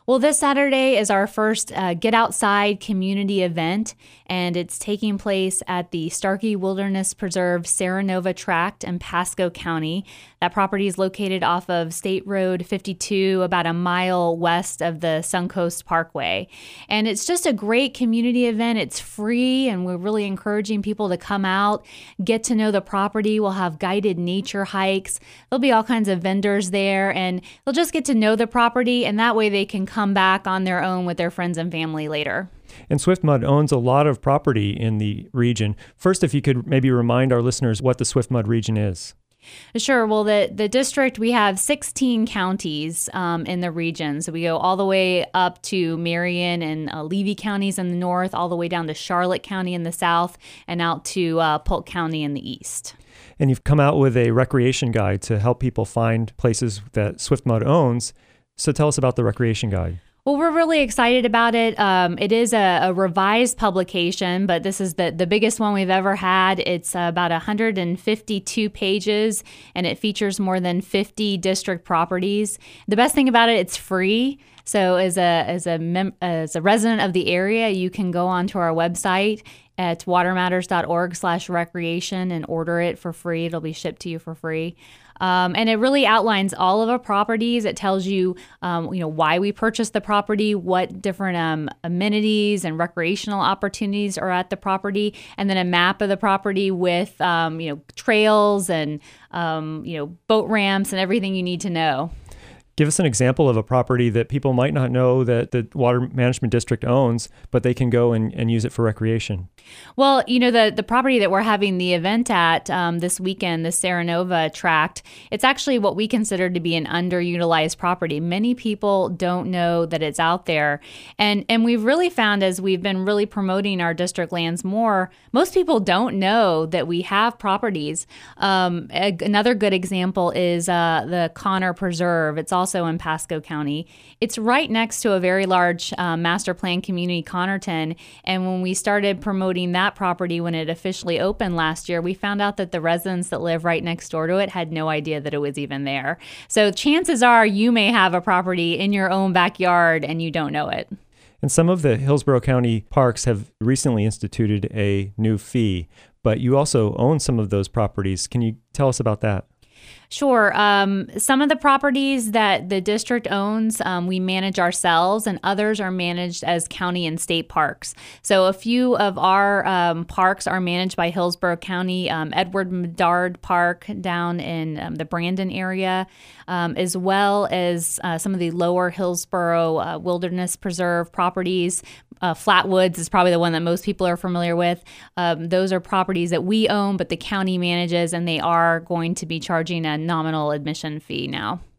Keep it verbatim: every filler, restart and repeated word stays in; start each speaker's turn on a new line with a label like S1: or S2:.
S1: Well, this Saturday is our first uh, Get Outside community event, and it's taking place at the Starkey Wilderness Preserve Serenova Tract in Pasco County. That property is located off of State Road fifty-two, about a mile west of the Suncoast Parkway. And it's just a great community event. It's free, and we're really encouraging people to come out, get to know the property. We'll have guided nature hikes. There'll be all kinds of vendors there, and they'll just get to know the property, and that way they can come back on their own with their friends and family later.
S2: And Swiftmud owns a lot of property in the region. First, if you could maybe remind our listeners what the Swiftmud region is.
S1: Sure. Well, the, the district, we have sixteen counties um, in the region. So we go all the way up to Marion and uh, Levy counties in the north, all the way down to Charlotte County in the south, and out to uh, Polk County in the east.
S2: And you've come out with a recreation guide to help people find places that Swiftmud owns. So tell us about the recreation guide.
S1: Well, we're really excited about it. Um, it is a, a revised publication, but this is the, the biggest one we've ever had. It's uh, about one hundred fifty-two pages, and it features more than fifty district properties. The best thing about it, it's free. So as a as a mem- as a resident of the area, you can go onto our website at watermatters.org slash recreation and order it for free. It'll be shipped to you for free. Um, and it really outlines all of our properties. It tells you, um, you know, why we purchased the property, what different um, amenities and recreational opportunities are at the property, and then a map of the property with, um, you know, trails and, um, you know, boat ramps and everything you need to know.
S2: Give us an example of a property that people might not know that the Water Management District owns, but they can go and, and use it for recreation.
S1: Well, you know, the, the property that we're having the event at um, this weekend, the Serenova Tract, it's actually what we consider to be an underutilized property. Many people don't know that it's out there. And, and we've really found, as we've been really promoting our district lands more, most people don't know that we have properties. Um, a, another good example is uh, the Connor Preserve. It's also in Pasco County. It's right next to a very large uh, master plan community, Connerton. And when we started promoting that property, when it officially opened last year, we found out that the residents that live right next door to it had no idea that it was even there. So chances are you may have a property in your own backyard and you don't know it.
S2: And some of the Hillsborough County parks have recently instituted a new fee, but you also own some of those properties. Can you tell us about that?
S1: Sure. Um, some of the properties that the district owns, um, we manage ourselves, and others are managed as county and state parks. So a few of our um, parks are managed by Hillsborough County, um, Edward Medard Park down in um, the Brandon area, um, as well as uh, some of the lower Hillsborough uh, Wilderness Preserve properties. Uh, Flatwoods is probably the one that most people are familiar with. Um, those are properties that we own, but the county manages, and they are going to be charging a nominal admission fee now.